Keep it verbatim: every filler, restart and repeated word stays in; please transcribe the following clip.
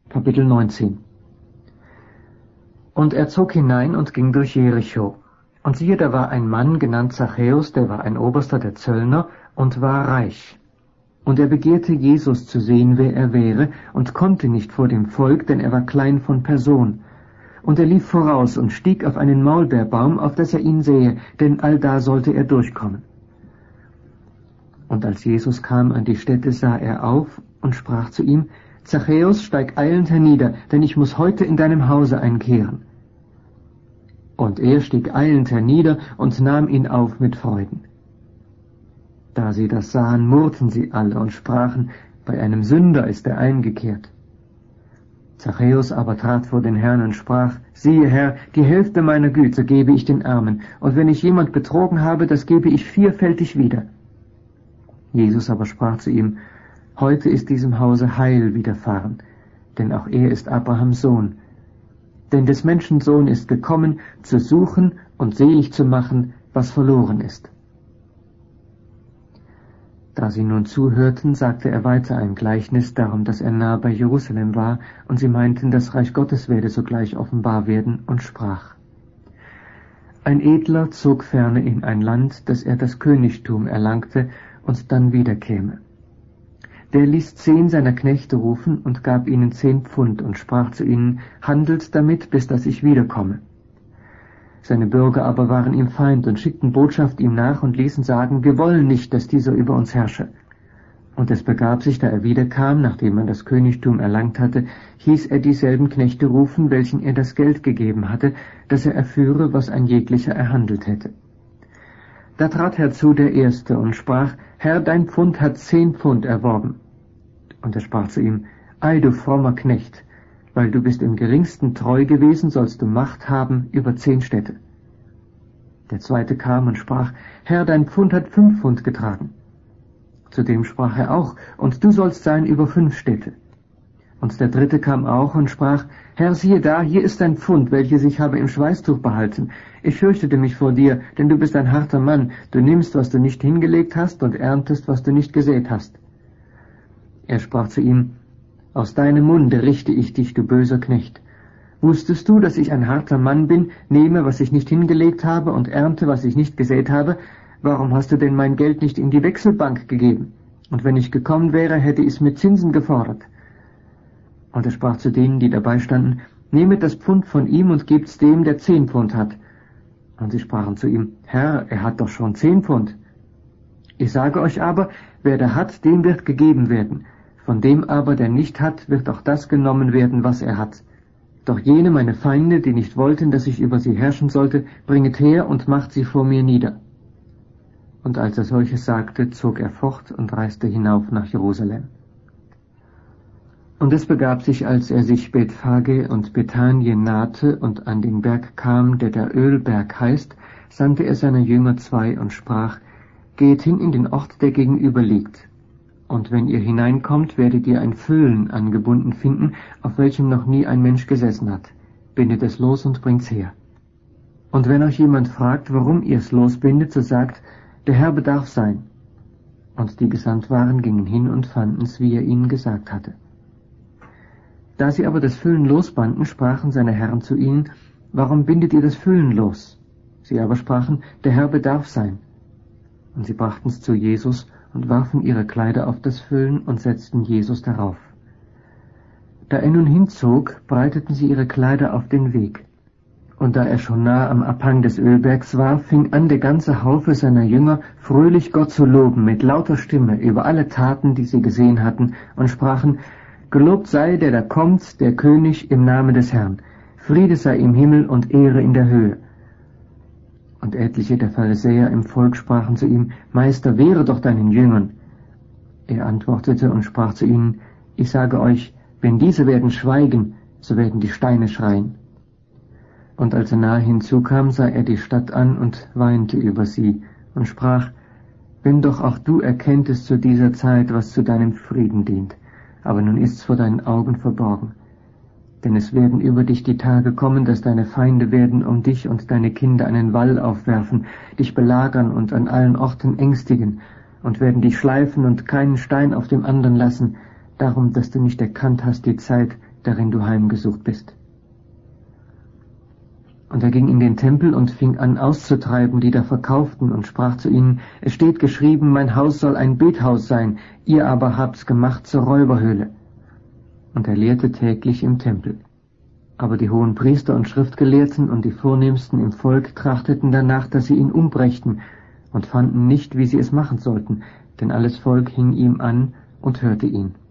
Kapitel neunzehn. Und er zog hinein und ging durch Jericho. Und siehe, da war ein Mann genannt Zachäus, der war ein Oberster der Zöllner und war reich. Und er begehrte Jesus zu sehen, wer er wäre, und konnte nicht vor dem Volk, denn er war klein von Person. Und er lief voraus und stieg auf einen Maulbeerbaum, auf dass er ihn sehe, denn allda sollte er durchkommen. Und als Jesus kam an die Stätte, sah er auf und sprach zu ihm: Zachäus, steig eilend hernieder, denn ich muß heute in deinem Hause einkehren. Und er stieg eilend hernieder und nahm ihn auf mit Freuden. Da sie das sahen, murrten sie alle und sprachen: Bei einem Sünder ist er eingekehrt. Zachäus aber trat vor den Herrn und sprach: Siehe, Herr, die Hälfte meiner Güter gebe ich den Armen, und wenn ich jemand betrogen habe, das gebe ich vierfältig wieder. Jesus aber sprach zu ihm: Heute ist diesem Hause Heil widerfahren, denn auch er ist Abrahams Sohn. Denn des Menschen Sohn ist gekommen, zu suchen und selig zu machen, was verloren ist. Da sie nun zuhörten, sagte er weiter ein Gleichnis darum, dass er nahe bei Jerusalem war, und sie meinten, das Reich Gottes werde sogleich offenbar werden, und sprach: Ein Edler zog ferne in ein Land, dass er das Königtum erlangte und dann wiederkäme. Der ließ zehn seiner Knechte rufen und gab ihnen zehn Pfund und sprach zu ihnen: Handelt damit, bis dass ich wiederkomme. Seine Bürger aber waren ihm Feind und schickten Botschaft ihm nach und ließen sagen: Wir wollen nicht, dass dieser über uns herrsche. Und es begab sich, da er wiederkam, nachdem man das Königtum erlangt hatte, hieß er dieselben Knechte rufen, welchen er das Geld gegeben hatte, dass er erführe, was ein jeglicher erhandelt hätte. Da trat herzu der Erste und sprach: Herr, dein Pfund hat zehn Pfund erworben. Und er sprach zu ihm: Ei, du frommer Knecht, weil du bist im geringsten treu gewesen, sollst du Macht haben über zehn Städte. Der Zweite kam und sprach: Herr, dein Pfund hat fünf Pfund getragen. Zudem sprach er auch: Und du sollst sein über fünf Städte. Und der Dritte kam auch und sprach: Herr, siehe da, hier ist ein Pfund, welches ich habe im Schweißtuch behalten. Ich fürchtete mich vor dir, denn du bist ein harter Mann. Du nimmst, was du nicht hingelegt hast, und erntest, was du nicht gesät hast. Er sprach zu ihm: Aus deinem Munde richte ich dich, du böser Knecht. Wusstest du, dass ich ein harter Mann bin, nehme, was ich nicht hingelegt habe, und ernte, was ich nicht gesät habe? Warum hast du denn mein Geld nicht in die Wechselbank gegeben? Und wenn ich gekommen wäre, hätte ich es mit Zinsen gefordert. Und er sprach zu denen, die dabei standen: Nehmet das Pfund von ihm und gebt's dem, der zehn Pfund hat. Und sie sprachen zu ihm: Herr, er hat doch schon zehn Pfund. Ich sage euch aber, wer da hat, dem wird gegeben werden. Von dem aber, der nicht hat, wird auch das genommen werden, was er hat. Doch jene meine Feinde, die nicht wollten, dass ich über sie herrschen sollte, bringet her und macht sie vor mir nieder. Und als er solches sagte, zog er fort und reiste hinauf nach Jerusalem. Und es begab sich, als er sich Bethphage und Bethanien nahte und an den Berg kam, der der Ölberg heißt, sandte er seine Jünger zwei und sprach: Geht hin in den Ort, der gegenüber liegt. Und wenn ihr hineinkommt, werdet ihr ein Füllen angebunden finden, auf welchem noch nie ein Mensch gesessen hat. Bindet es los und bringt's her. Und wenn euch jemand fragt, warum ihr es losbindet, so sagt: Der Herr bedarf sein. Und die gesandt waren, gingen hin und fanden's, wie er ihnen gesagt hatte. Da sie aber das Füllen losbanden, sprachen seine Herren zu ihnen: Warum bindet ihr das Füllen los? Sie aber sprachen: Der Herr bedarf sein. Und sie brachten's zu Jesus und warfen ihre Kleider auf das Füllen und setzten Jesus darauf. Da er nun hinzog, breiteten sie ihre Kleider auf den Weg. Und da er schon nah am Abhang des Ölbergs war, fing an der ganze Haufe seiner Jünger fröhlich Gott zu loben mit lauter Stimme über alle Taten, die sie gesehen hatten, und sprachen: Gelobt sei der da kommt, der König im Namen des Herrn. Friede sei im Himmel und Ehre in der Höhe. Und etliche der Pharisäer im Volk sprachen zu ihm: Meister, wehre doch deinen Jüngern. Er antwortete und sprach zu ihnen: Ich sage euch, wenn diese werden schweigen, so werden die Steine schreien. Und als er nahe hinzukam, sah er die Stadt an und weinte über sie und sprach: Wenn doch auch du erkenntest zu dieser Zeit, was zu deinem Frieden dient. Aber nun ist's vor deinen Augen verborgen. Denn es werden über dich die Tage kommen, dass deine Feinde werden um dich und deine Kinder einen Wall aufwerfen, dich belagern und an allen Orten ängstigen, und werden dich schleifen und keinen Stein auf dem anderen lassen, darum, dass du nicht erkannt hast die Zeit, darin du heimgesucht bist. Und er ging in den Tempel und fing an auszutreiben, die da verkauften, und sprach zu ihnen, es steht geschrieben, mein Haus soll ein Bethaus sein, ihr aber habt's gemacht zur Räuberhöhle. Und er lehrte täglich im Tempel. Aber die hohen Priester und Schriftgelehrten und die Vornehmsten im Volk trachteten danach, dass sie ihn umbrächten, und fanden nicht, wie sie es machen sollten, denn alles Volk hing ihm an und hörte ihn.